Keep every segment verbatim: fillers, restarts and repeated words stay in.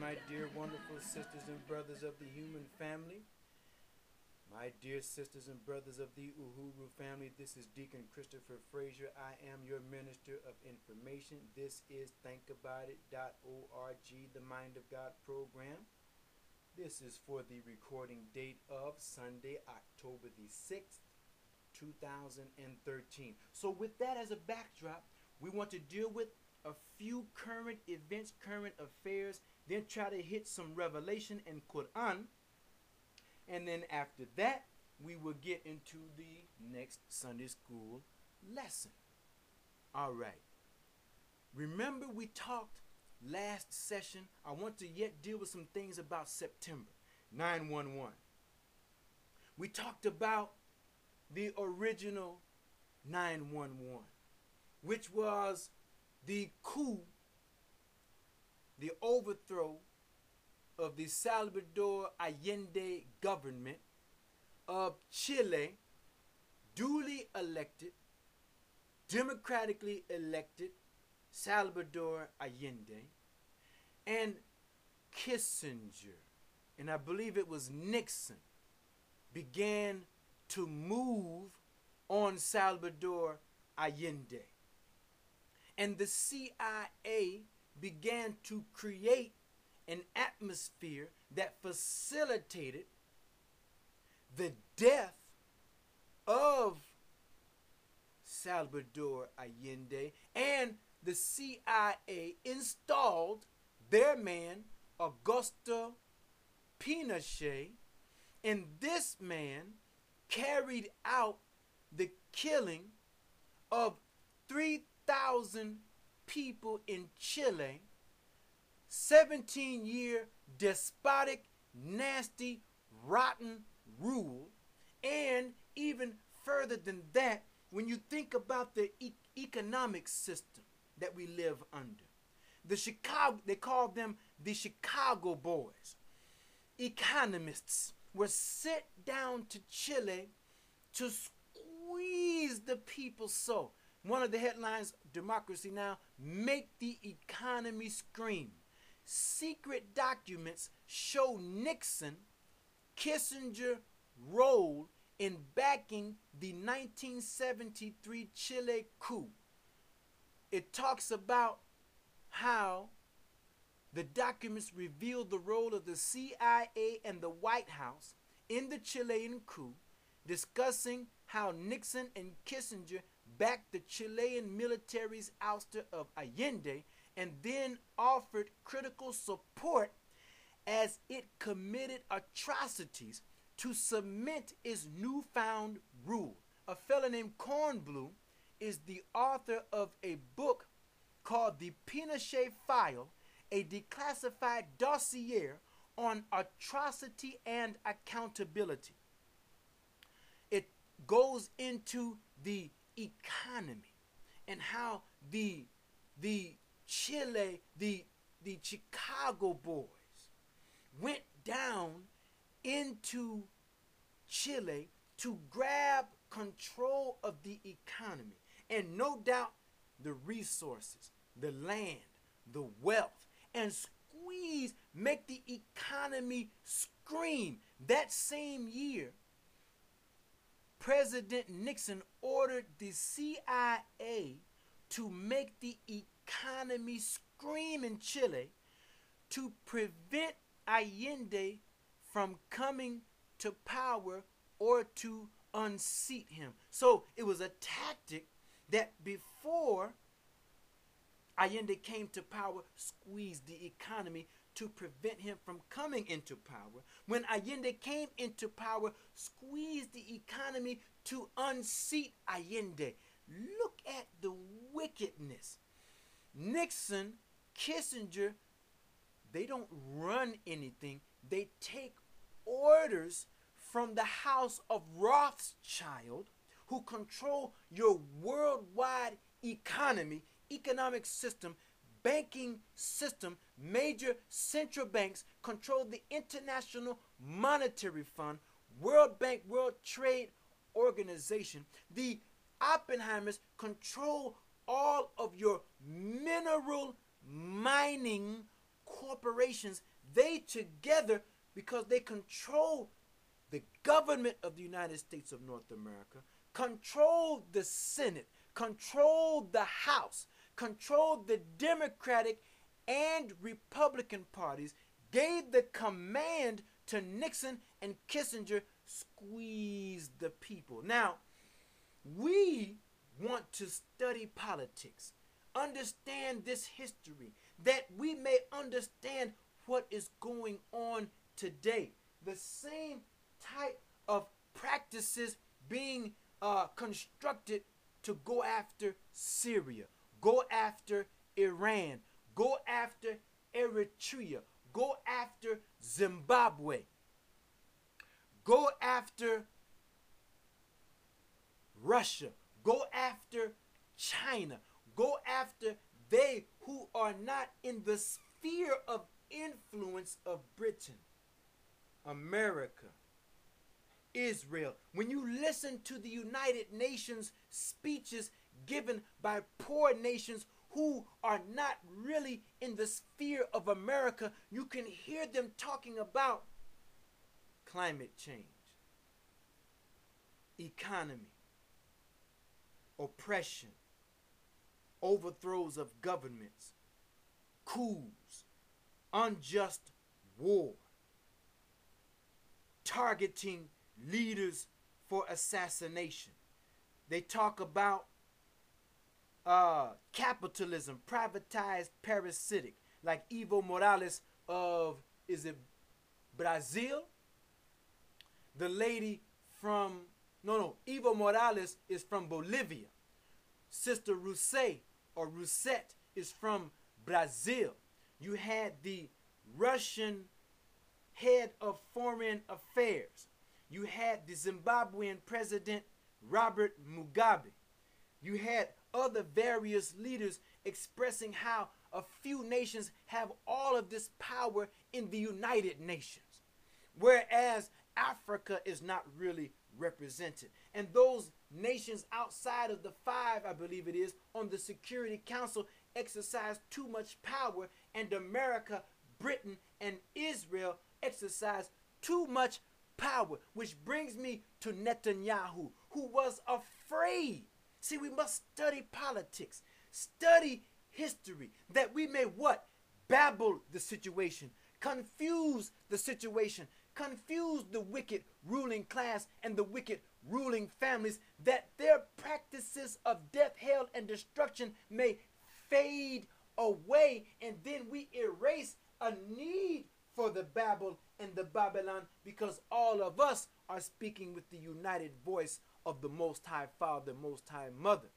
my dear, wonderful sisters and brothers of the human family. My dear sisters and brothers of the Uhuru family, this is Deacon Christopher Frazier. I am your minister of information. This is think about it dot org, the Mind of God program. This is for the recording date of Sunday, October the sixth, two thousand thirteen. So with that as a backdrop, we want to deal with a few current events, current affairs, then try to hit some revelation and Quran. And then after that, we will get into the next Sunday school lesson. All right. Remember we talked last session. I want to yet deal with some things about September nine one one. We talked about the original nine one one, which was the coup, the overthrow of the Salvador Allende government of Chile, duly elected, democratically elected Salvador Allende, and Kissinger, and I believe it was Nixon, began to move on Salvador Allende. And the C I A began to create an atmosphere that facilitated the death of Salvador Allende, and the C I A installed their man, Augusto Pinochet, and this man carried out the killing of three thousand people in Chile, seventeen-year despotic, nasty, rotten rule, and even further than that, when you think about the e- economic system that we live under. The Chicago, they called them the Chicago Boys. Economists were sent down to Chile to squeeze the people so. One of the headlines, Democracy Now!, make the economy scream. Secret documents show Nixon, Kissinger role in backing the nineteen seventy-three Chile coup. It talks about how the documents reveal the role of the C I A and the White House in the Chilean coup, discussing how Nixon and Kissinger backed the Chilean military's ouster of Allende, and then offered critical support as it committed atrocities to cement its newfound rule. A fellow named Kornblum is the author of a book called The Pinochet File, a declassified dossier on atrocity and accountability. It goes into the economy and how the the Chile, the the Chicago Boys went down into Chile to grab control of the economy, and no doubt the resources, the land, the wealth, and squeeze, make the economy scream. That same year, President Nixon ordered the C I A to make the economy scream in Chile to prevent Allende from coming to power or to unseat him. So it was a tactic that before Allende came to power, squeezed the economy to prevent him from coming into power. When Allende came into power, squeezed the economy to unseat Allende. Look at the wickedness. Nixon, Kissinger, they don't run anything. They take orders from the house of Rothschild, who control your worldwide economy, economic system, banking system. Major central banks control the International Monetary Fund, World Bank, World Trade Organization. The Oppenheimers control all of your mineral mining corporations they together, because they control the government of the United States of North America, control the Senate, control the House, control the Democratic and Republican parties, gave the command to Nixon and Kissinger, squeeze the people. Now, we want to study politics, understand this history, that we may understand what is going on today. The same type of practices being uh, constructed to go after Syria, go after Iran, go after Eritrea, go after Zimbabwe, go after Russia, go after China, go after they who are not in the sphere of influence of Britain, America, Israel. When you listen to the United Nations speeches given by poor nations who are not really in the sphere of America, you can hear them talking about climate change, economy, oppression, overthrows of governments, coups, unjust war, targeting leaders for assassination. They talk about uh, capitalism, privatized, parasitic, like Evo Morales of, is it Brazil? The lady from, no, no, Evo Morales is from Bolivia. Sister Rousset or Rousset is from Brazil. You had the Russian head of foreign affairs. You had the Zimbabwean president Robert Mugabe. You had other various leaders expressing how a few nations have all of this power in the United Nations, whereas Africa is not really represented. And those nations outside of the five, I believe it is, on the Security Council exercise too much power, and America, Britain, and Israel exercise too much power, which brings me to Netanyahu, who was afraid. See, we must study politics, study history, that we may what? Babble the situation, confuse the situation, confuse the wicked ruling class and the wicked ruling families, that their practices of death, hell, and destruction may fade away, and then we erase a need for the Babel and the Babylon, because all of us are speaking with the united voice of the Most High Father, Most High Mother.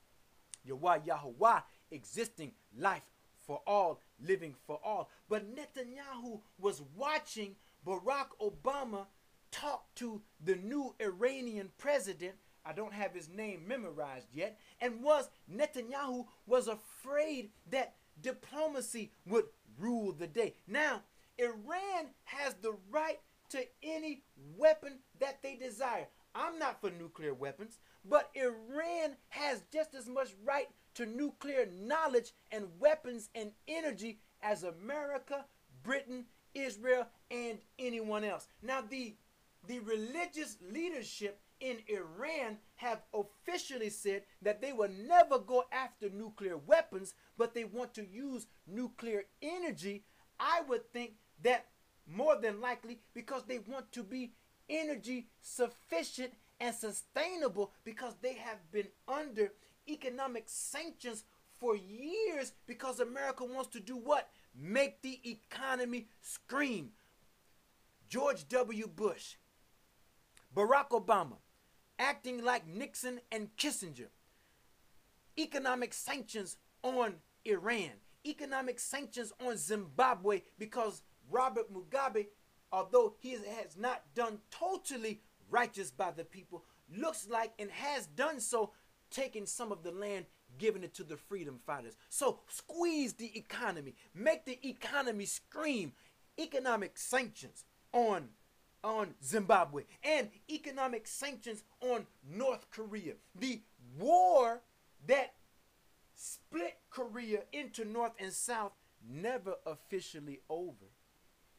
Yahweh Yahweh, existing life for all, living for all. But Netanyahu was watching Barack Obama talk to the new Iranian president. I don't have his name memorized yet. And was Netanyahu was afraid that diplomacy would rule the day. Now, Iran has the right to any weapon that they desire. I'm not for nuclear weapons, but Iran has just as much right to nuclear knowledge and weapons and energy as America, Britain, Israel, and anyone else. Now, the, the religious leadership in Iran have officially said that they will never go after nuclear weapons, but they want to use nuclear energy. I would think that more than likely because they want to be energy sufficient and sustainable, because they have been under economic sanctions for years, because America wants to do what? Make the economy scream. George W. Bush, Barack Obama, acting like Nixon and Kissinger. Economic sanctions on Iran. Economic sanctions on Zimbabwe, because Robert Mugabe, although he has not done totally righteous by the people, looks like and has done so, taking some of the land, giving it to the freedom fighters. So squeeze the economy, make the economy scream. Economic sanctions on on Zimbabwe and economic sanctions on North Korea. The war that split Korea into North and South never officially over.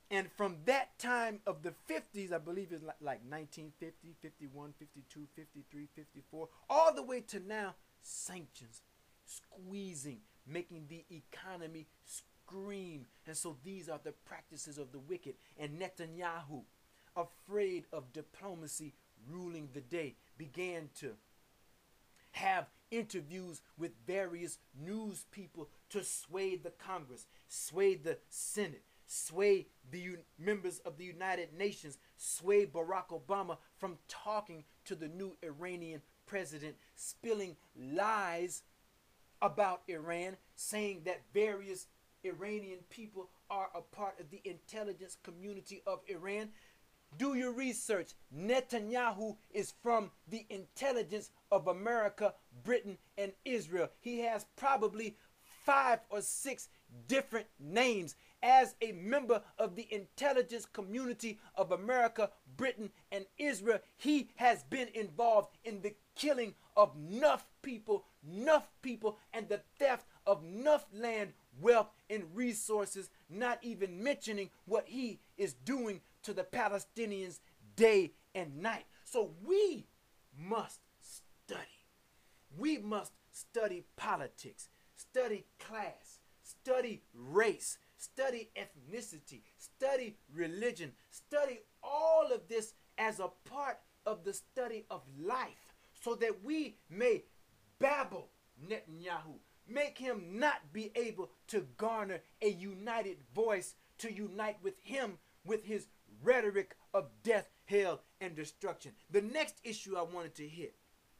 And from that time of the fifties, I believe it's like, like nineteen fifty, fifty-one, fifty-two, fifty-three, fifty-four, all the way to now, sanctions, squeezing, making the economy scream. And so these are the practices of the wicked. And Netanyahu, afraid of diplomacy ruling the day, began to have interviews with various news people to sway the Congress, sway the Senate, sway the U- members of the United Nations, sway Barack Obama from talking to the new Iranian president, spilling lies about Iran, saying that various Iranian people are a part of the intelligence community of Iran. Do your research. Netanyahu is from the intelligence of America, Britain, and Israel. He has probably five or six different names. As a member of the intelligence community of America, Britain, and Israel, he has been involved in the killing of enough people, enough people, and the theft of enough land, wealth, and resources, not even mentioning what he is doing to the Palestinians day and night. So we must study. We must study politics, study class, study race, study ethnicity, study religion, study all of this as a part of the study of life, so that we may babble Netanyahu, make him not be able to garner a united voice to unite with him with his rhetoric of death, hell, and destruction. The next issue I wanted to hit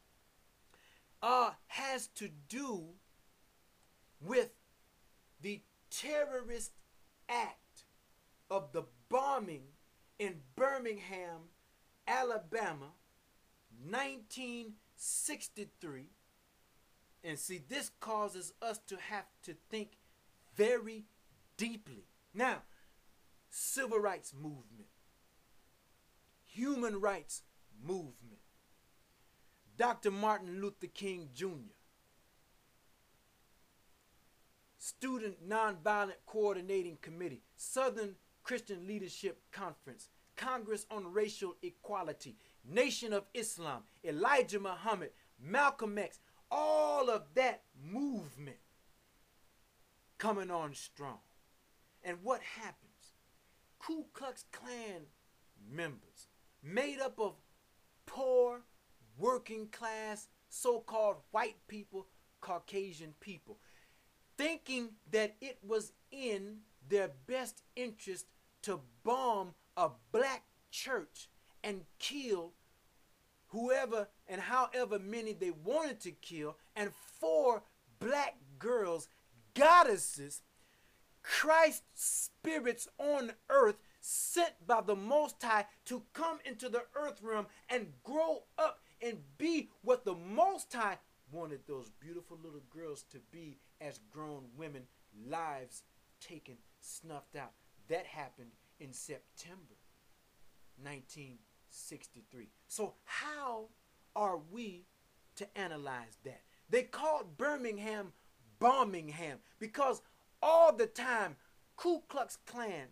uh, has to do with the terrorist act of the bombing in Birmingham, Alabama, nineteen sixty-three. And see, this causes us to have to think very deeply. Now, civil rights movement, human rights movement, Doctor Martin Luther King Junior, Student Nonviolent Coordinating Committee, Southern Christian Leadership Conference, Congress on Racial Equality, Nation of Islam, Elijah Muhammad, Malcolm X, all of that movement coming on strong. And what happens? Ku Klux Klan members, made up of poor, working class, so-called white people, Caucasian people, thinking that it was in their best interest to bomb a black church and kill whoever and however many they wanted to kill, and four black girls, goddesses, Christ spirits on earth, sent by the Most High to come into the earth realm and grow up and be what the Most High wanted those beautiful little girls to be as grown women, lives taken, snuffed out. That happened in September nineteen sixty-three. So how are we to analyze that? They called Birmingham Bombingham because all the time Ku Klux Klan,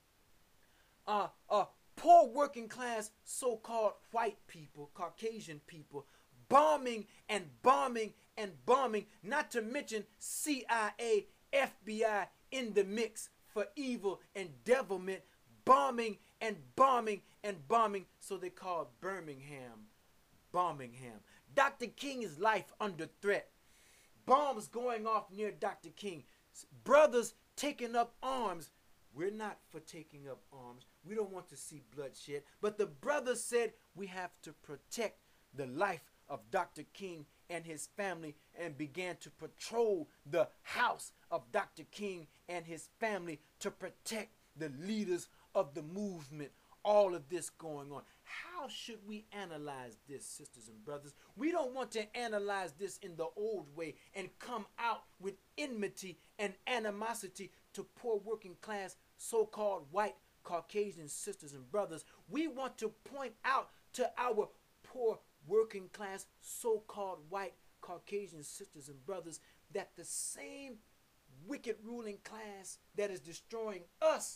uh, uh, poor working class so-called white people, Caucasian people, bombing and bombing and bombing, not to mention C I A, F B I in the mix for evil and devilment, bombing and bombing and bombing. So they called Birmingham Bombingham. Doctor King's life under threat. Bombs going off near Doctor King. Brothers taking up arms. We're not for taking up arms. We don't want to see bloodshed. But the brothers said we have to protect the life of Doctor King and his family, and began to patrol the house of Doctor King and his family to protect the leaders of the movement. All of this going on. How should we analyze this, sisters and brothers? We don't want to analyze this in the old way and come out with enmity and animosity to poor working class, so-called white Caucasian sisters and brothers. We want to point out to our poor working class, so-called white Caucasian sisters and brothers that the same wicked ruling class that is destroying us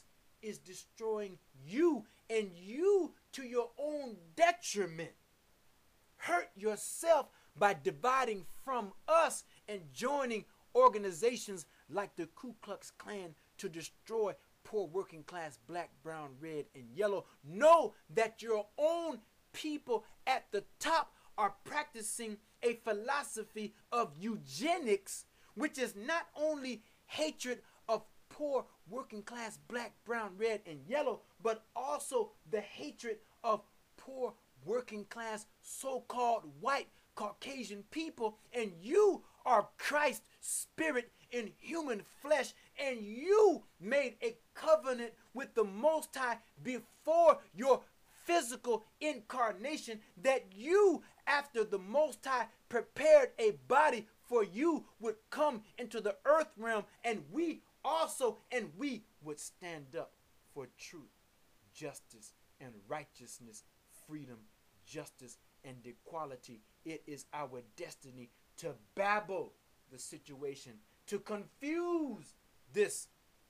is destroying you, and you to your own detriment. Hurt yourself by dividing from us and joining organizations like the Ku Klux Klan to destroy poor working class black, brown, red, and yellow. Know that your own people at the top are practicing a philosophy of eugenics, which is not only hatred of poor working class black, brown, red, and yellow, but also the hatred of poor working class so-called white Caucasian people. And you are Christ's spirit in human flesh, and you made a covenant with the Most High before your physical incarnation, that you, after the Most High prepared a body for you, would come into the earth realm, and we also, and we would stand up for truth, justice, and righteousness, freedom, justice, and equality. It is our destiny to babble the situation, to confuse this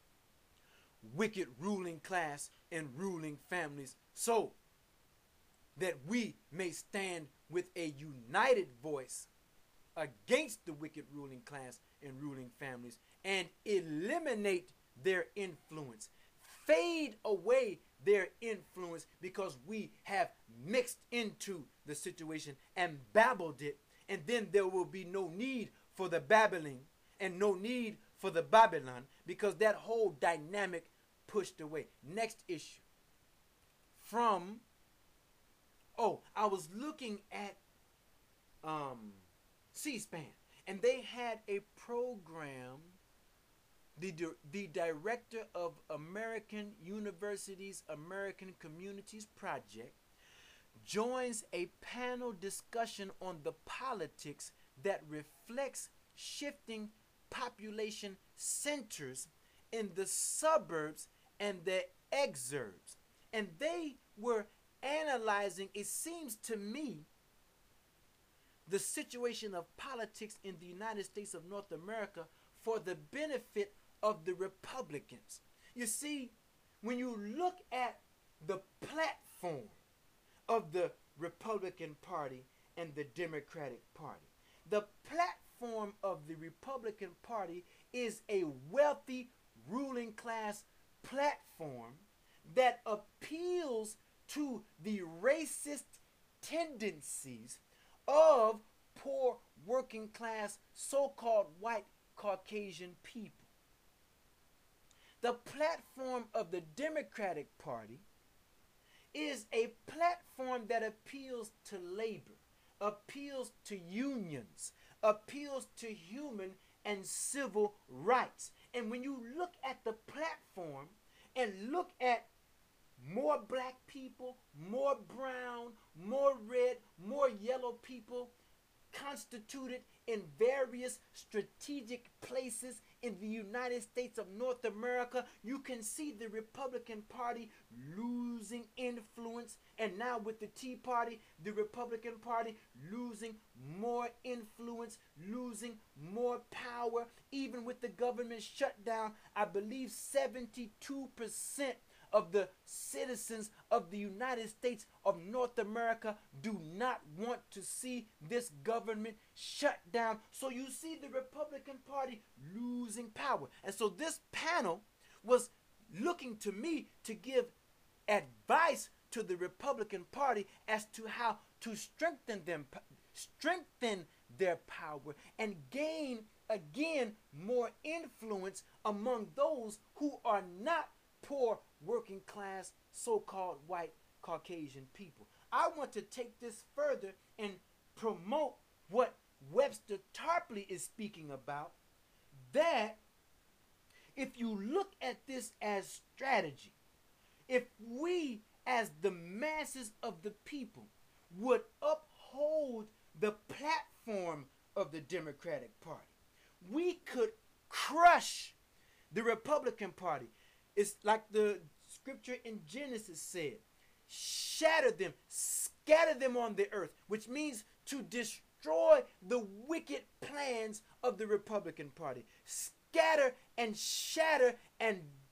wicked ruling class and ruling families, so that we may stand with a united voice against the wicked ruling class and ruling families and eliminate their influence, fade away their influence, because we have mixed into the situation and babbled it, and then there will be no need for the babbling and no need for the Babylon, because that whole dynamic pushed away. Next issue. From, oh, I was looking at um, C-SPAN, and they had a program. The, the director of American Universities American Communities Project joins a panel discussion on the politics that reflects shifting population centers in the suburbs and the exurbs. And they were analyzing, it seems to me, the situation of politics in the United States of North America for the benefit of the Republicans. You see, when you look at the platform of the Republican Party and the Democratic Party, the platform of the Republican Party is a wealthy ruling class platform that appeals to the racist tendencies of poor working class so-called white Caucasian people. The platform of the Democratic Party is a platform that appeals to labor, appeals to unions, appeals to human and civil rights. And when you look at the platform and look at more black people, more brown, more red, more yellow people constituted in various strategic places in the United States of North America, you can see the Republican Party losing influence. And now with the Tea Party, the Republican Party losing more influence, losing more power. Even with the government shutdown, I believe seventy-two percent of the citizens of the United States of North America do not want to see this government shut down. So you see the Republican Party losing power. And so this panel was looking to me to give advice to the Republican Party as to how to strengthen them, strengthen their power and gain again more influence among those who are not poor working class so-called white Caucasian people. I want to take this further and promote what Webster Tarpley is speaking about, that if you look at this as strategy, if we as the masses of the people would uphold the platform of the Democratic Party, we could crush the Republican Party. It's like the scripture in Genesis said, shatter them, scatter them on the earth, which means to destroy the wicked plans of the Republican Party. Scatter and shatter and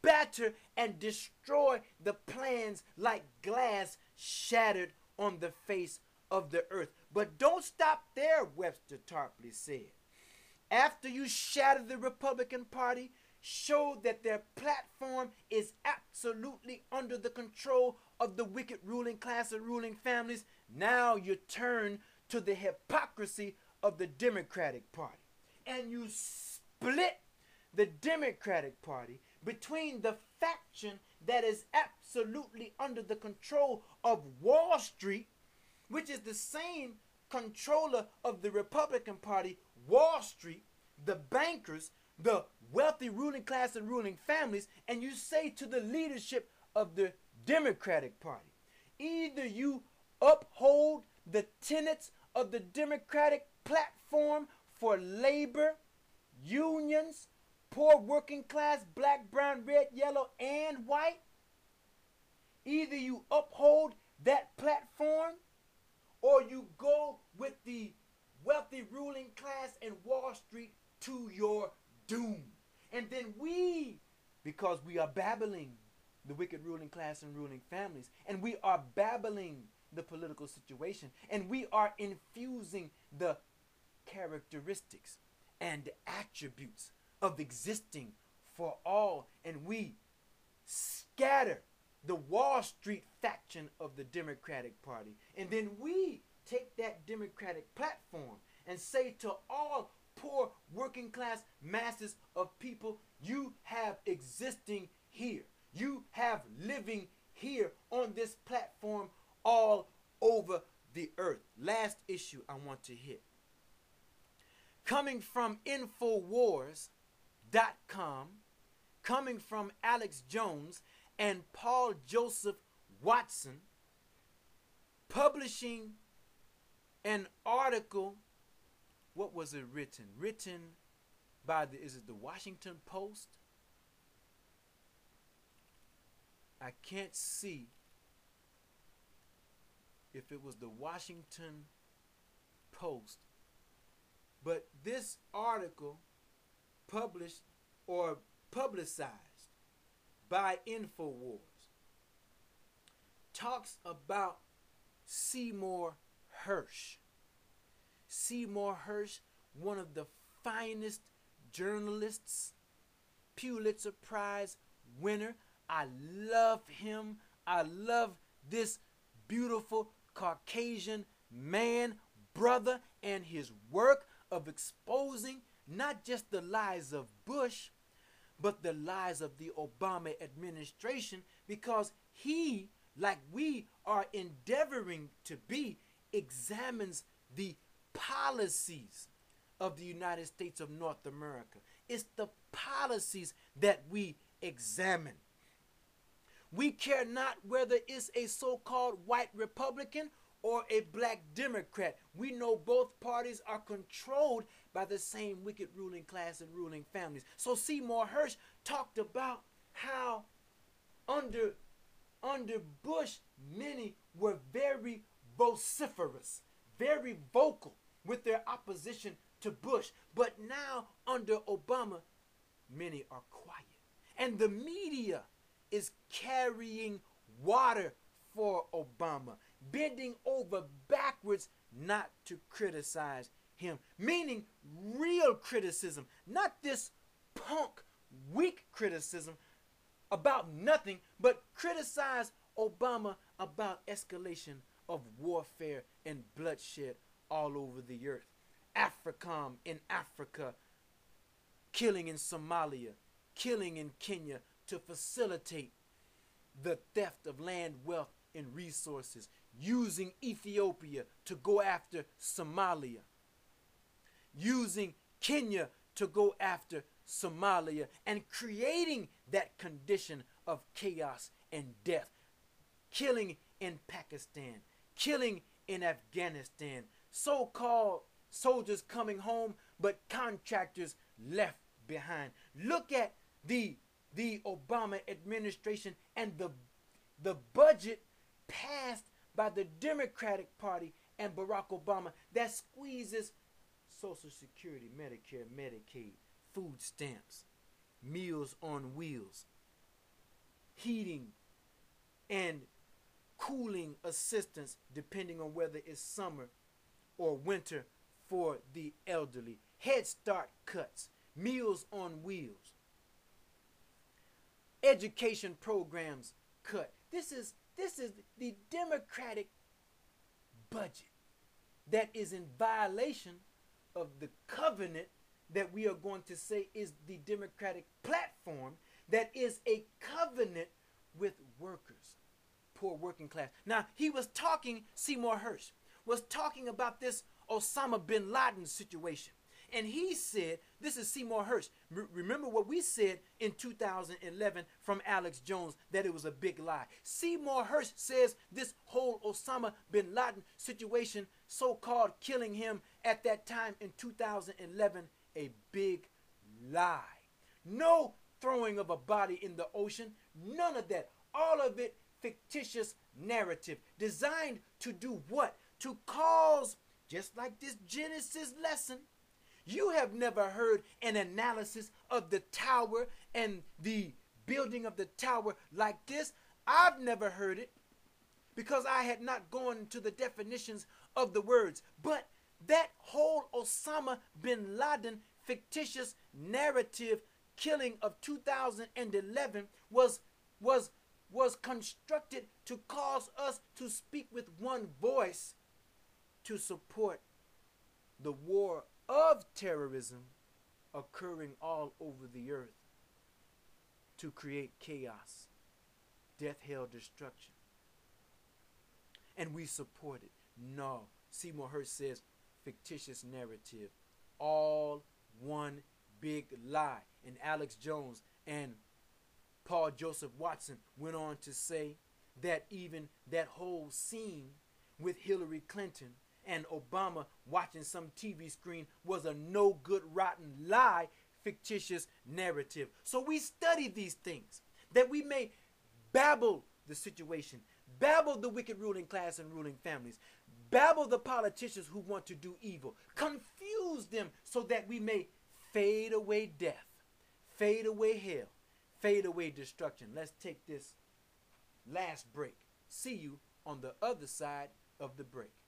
batter and destroy the plans like glass shattered on the face of the earth. But don't stop there, Webster Tarpley said. After you shatter the Republican Party, show that their platform is absolutely under the control of the wicked ruling class and ruling families, now you turn to the hypocrisy of the Democratic Party. And you split the Democratic Party between the faction that is absolutely under the control of Wall Street, which is the same controller of the Republican Party, Wall Street, the bankers, the wealthy ruling class and ruling families, and you say to the leadership of the Democratic Party, either you uphold the tenets of the Democratic platform for labor, unions, poor working class, black, brown, red, yellow, and white. Either you uphold that platform or you go with the wealthy ruling class and Wall Street to your doom. And then we, because we are babbling the wicked ruling class and ruling families, and we are babbling the political situation, and we are infusing the characteristics and attributes of existing for all, and we scatter the Wall Street faction of the Democratic Party, and then we take that Democratic platform and say to all poor working class masses of people, you have existing here, you have living here on this platform all over the earth. Last issue I want to hit, coming from Infowars dot com, coming from Alex Jones and Paul Joseph Watson, publishing an article. What was it written? Written by the, is it the Washington Post? I can't see if it was the Washington Post, but this article published or publicized by Infowars talks about Seymour Hersh. Seymour Hersh, one of the finest journalists, Pulitzer Prize winner. I love him. I love this beautiful Caucasian man, brother, and his work of exposing not just the lies of Bush, but the lies of the Obama administration, because he, like we are endeavoring to be, examines the policies of the United States of North America. It's the policies that we examine. We care not whether it's a so-called white Republican or a black Democrat. We know both parties are controlled by the same wicked ruling class and ruling families. So Seymour Hersh talked about how under, under Bush, many were very vociferous, very vocal with their opposition to Bush. But now under Obama, many are quiet. And the media is carrying water for Obama, bending over backwards not to criticize him. Meaning real criticism, not this punk, weak criticism about nothing, but criticize Obama about escalation of warfare and bloodshed all over the earth. AFRICOM in Africa, killing in Somalia, killing in Kenya to facilitate the theft of land, wealth, and resources, using Ethiopia to go after Somalia, using Kenya to go after Somalia, and creating that condition of chaos and death, killing in Pakistan, killing in Afghanistan, so-called soldiers coming home, but contractors left behind. Look at the the Obama administration and the the budget passed by the Democratic Party and Barack Obama that squeezes Social Security, Medicare, Medicaid, food stamps, Meals on Wheels, heating and cooling assistance depending on whether it's summer or winter for the elderly. Head Start cuts, Meals on Wheels, education programs cut. This is this is the Democratic budget that is in violation of the covenant that we are going to say is the Democratic platform, that is a covenant with workers, poor working class. Now, he was talking, Seymour Hersh was talking about this Osama bin Laden situation. And he said, this is Seymour Hersh. R- remember what we said in two thousand eleven from Alex Jones, that it was a big lie. Seymour Hersh says this whole Osama bin Laden situation, so-called killing him at that time in two thousand eleven, a big lie. No throwing of a body in the ocean, none of that. All of it fictitious narrative designed to do what? To cause, just like this Genesis lesson, you have never heard an analysis of the tower and the building of the tower like this. I've never heard it because I had not gone into the definitions of the words. But that whole Osama bin Laden fictitious narrative killing of two thousand eleven was was was constructed to cause us to speak with one voice to support the war of terrorism occurring all over the earth, to create chaos, death, hell, destruction. And we support it. No. Seymour Hersh says fictitious narrative. All one big lie. And Alex Jones and Paul Joseph Watson went on to say that even that whole scene with Hillary Clinton and Obama watching some T V screen was a no good, rotten lie, fictitious narrative. So we study these things that we may babble the situation, babble the wicked ruling class and ruling families, babble the politicians who want to do evil, confuse them so that we may fade away death, fade away hell, fade away destruction. Let's take this last break. See you on the other side of the break.